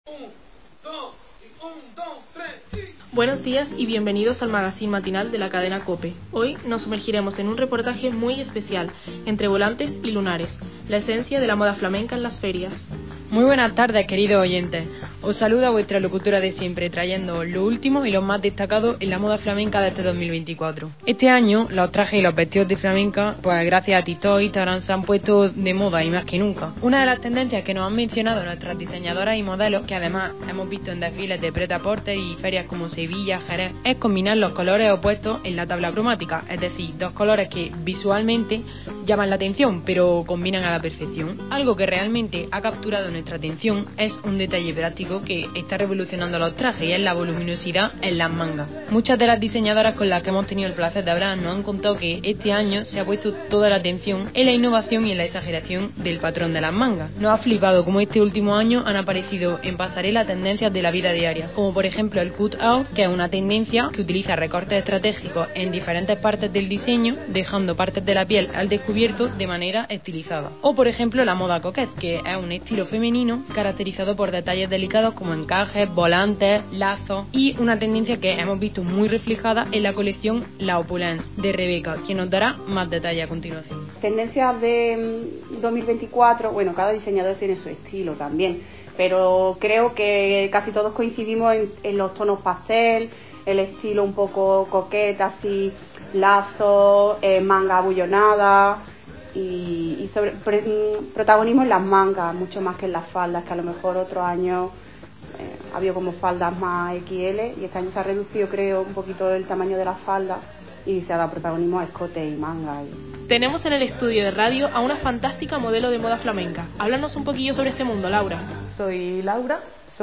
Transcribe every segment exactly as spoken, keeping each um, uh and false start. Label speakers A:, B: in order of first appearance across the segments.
A: Buenos días y bienvenidos al magazine matinal de la cadena COPE. Hoy nos sumergiremos en un reportaje muy especial, entre volantes y lunares, la esencia de la moda flamenca en las ferias.
B: Muy buenas tardes, queridos oyentes. Os saluda vuestra locutora de siempre, trayendo lo último y lo más destacado en la moda flamenca de este dos mil veinticuatro. Este año, los trajes y los vestidos de flamenca, pues gracias a TikTok e Instagram, se han puesto de moda y más que nunca. Una de las tendencias que nos han mencionado nuestras diseñadoras y modelos, que además hemos visto en desfiles de Pret-a-Porter y ferias como Sevilla, Jerez, es combinar los colores opuestos en la tabla cromática, es decir, dos colores que visualmente llaman la atención, pero combinan a la perfección. Algo que realmente ha capturado nuestra atención es un detalle práctico que está revolucionando los trajes y es la voluminosidad en las mangas. Muchas de las diseñadoras con las que hemos tenido el placer de hablar nos han contado que este año se ha puesto toda la atención en la innovación y en la exageración del patrón de las mangas. Nos ha flipado como este último año han aparecido en pasarela tendencias de la vida diaria, como por ejemplo el cut out, que es una tendencia que utiliza recortes estratégicos en diferentes partes del diseño, dejando partes de la piel al descubierto de manera estilizada. O por ejemplo la moda coquette, que es un estilo femenino caracterizado por detalles delicados como encajes, volantes, lazos, y una tendencia que hemos visto muy reflejada en la colección La Opulence de Rebeca, quien nos dará más detalle a continuación.
C: Tendencias de dos mil veinticuatro, bueno, cada diseñador tiene su estilo también, pero creo que casi todos coincidimos en, en los tonos pastel, el estilo un poco coqueta, así, lazo, eh, manga abullonada y, y sobre, pre, protagonismo en las mangas, mucho más que en las faldas, que a lo mejor otros años eh, ha habido como faldas más equis ele y este año se ha reducido, creo, un poquito el tamaño de las faldas y se ha dado protagonismo a escote y manga. Y...
A: Tenemos en el estudio de radio a una fantástica modelo de moda flamenca. Háblanos un poquillo sobre este mundo, Laura.
D: Soy Laura,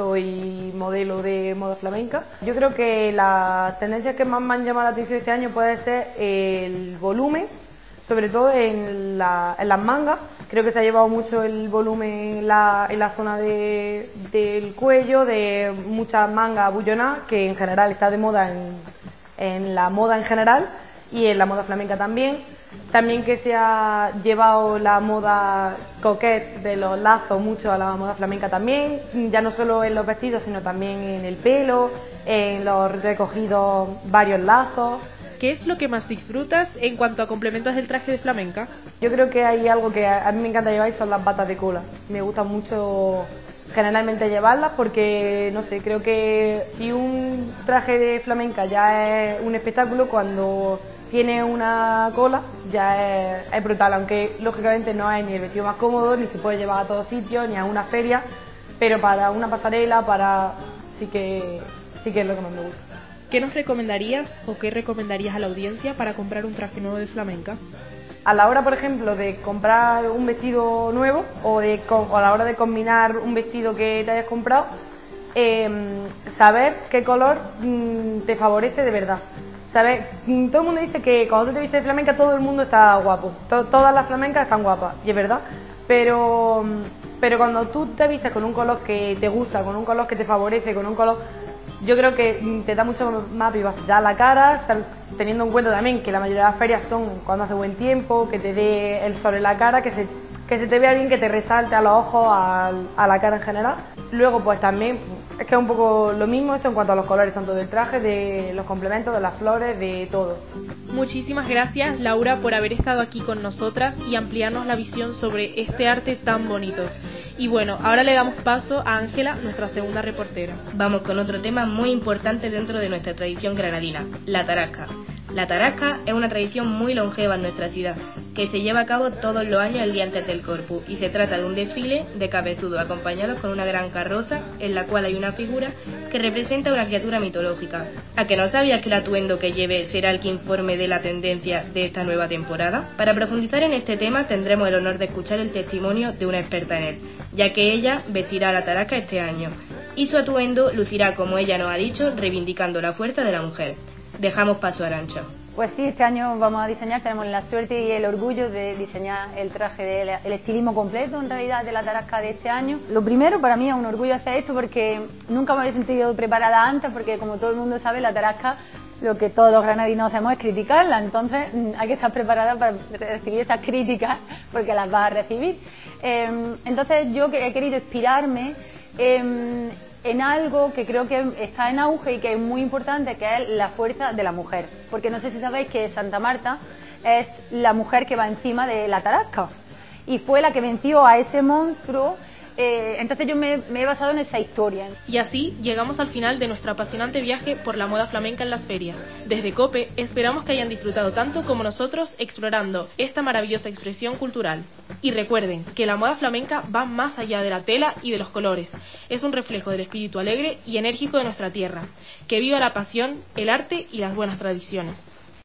D: soy modelo de moda flamenca. Yo creo que las tendencias que más me han llamado la atención este año puede ser el volumen, sobre todo en, la, en las mangas. Creo que se ha llevado mucho el volumen en la, en la zona de, del cuello, de muchas mangas abullonadas, que en general está de moda en, en la moda en general y en la moda flamenca también. También que se ha llevado la moda coquette de los lazos mucho a la moda flamenca también, ya no solo en los vestidos sino también en el pelo, en los recogidos varios lazos.
A: ¿Qué es lo que más disfrutas en cuanto a complementos del traje de flamenca?
D: Yo creo que hay algo que a mí me encanta llevar y son las batas de cola. Me gusta mucho generalmente llevarlas porque, no sé, creo que si un traje de flamenca ya es un espectáculo, cuando tiene una cola ya es, es brutal, aunque lógicamente no es ni el vestido más cómodo, ni se puede llevar a todos sitios, ni a una feria, pero para una pasarela, para sí que, sí que es lo que más me gusta.
A: ¿Qué nos recomendarías o qué recomendarías a la audiencia para comprar un traje nuevo de flamenca?
D: A la hora, por ejemplo, de comprar un vestido nuevo o, de, o a la hora de combinar un vestido que te hayas comprado, eh, saber qué color mm, te favorece de verdad. ¿Sabes? Todo el mundo dice que cuando tú te vistes de flamenca todo el mundo está guapo, to- todas las flamencas están guapas, y es verdad, pero, pero cuando tú te vistes con un color que te gusta, con un color que te favorece, con un color, yo creo que te da mucho más vivacidad a la cara, teniendo en cuenta también que la mayoría de las ferias son cuando hace buen tiempo, que te dé el sol en la cara, que se, que se te vea bien, que te resalte a los ojos, a, a la cara en general. Luego pues también es que es un poco lo mismo eso en cuanto a los colores, tanto del traje, de los complementos, de las flores, de todo.
A: Muchísimas gracias, Laura, por haber estado aquí con nosotras y ampliarnos la visión sobre este arte tan bonito. Y bueno, ahora le damos paso a Ángela, nuestra segunda reportera.
E: Vamos con otro tema muy importante dentro de nuestra tradición granadina, la tarasca. La tarasca es una tradición muy longeva en nuestra ciudad, que se lleva a cabo todos los años el día antes del Corpus, y se trata de un desfile de cabezudos acompañados con una gran carroza en la cual hay una figura que representa una criatura mitológica. ¿A que no sabías que el atuendo que lleve será el que informe de la tendencia de esta nueva temporada? Para profundizar en este tema tendremos el honor de escuchar el testimonio de una experta en él, ya que ella vestirá la tarasca este año, y su atuendo lucirá, como ella nos ha dicho, reivindicando la fuerza de la mujer. Dejamos paso a Arantxa.
F: Pues sí, este año vamos a diseñar, tenemos la suerte y el orgullo de diseñar el traje, de, el estilismo completo en realidad de la tarasca de este año. Lo primero, para mí es un orgullo hacer esto porque nunca me había sentido preparada antes, porque como todo el mundo sabe, la tarasca, lo que todos los granadinos hacemos es criticarla, entonces hay que estar preparada para recibir esas críticas porque las vas a recibir. Eh, entonces yo he querido inspirarme en en algo que creo que está en auge y que es muy importante, que es la fuerza de la mujer. Porque no sé si sabéis que Santa Marta es la mujer que va encima de la tarasca y fue la que venció a ese monstruo. Eh, entonces yo me, me he basado en esa historia.
A: Y así llegamos al final de nuestro apasionante viaje por la moda flamenca en las ferias. Desde COPE esperamos que hayan disfrutado tanto como nosotros explorando esta maravillosa expresión cultural. Y recuerden que la moda flamenca va más allá de la tela y de los colores. Es un reflejo del espíritu alegre y enérgico de nuestra tierra. Que viva la pasión, el arte y las buenas tradiciones.